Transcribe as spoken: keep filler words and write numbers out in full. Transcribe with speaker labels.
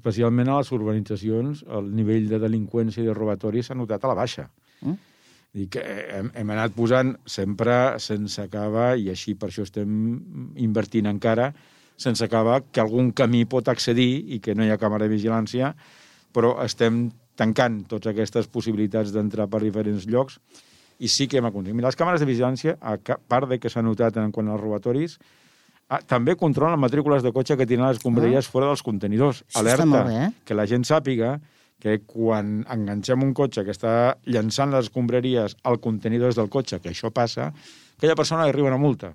Speaker 1: especialment a les urbanitzacions, el nivell de delinqüència i de robatori s'ha notat a la baixa. Mm? I que hem, hem anat posant sempre sense acabar, i així per això estem invertint encara, sense acabar que algun camí pot accedir i que no hi ha càmera de vigilància, però estem tancant totes aquestes possibilitats d'entrar per diferents llocs i sí que hem aconseguit. Mira, les càmeres de vigilància, a part de que s'ha notat en quant als robatoris, ah, també controlen matrícules de cotxe que tenen les escombraries ah. fora dels contenidors.
Speaker 2: Això
Speaker 1: Alerta,
Speaker 2: està molt bé, eh?
Speaker 1: que la gent sàpiga que quan enganxem un cotxe que està llançant les escombraries al contenidor del cotxe, que això passa, aquella persona li arriba una multa.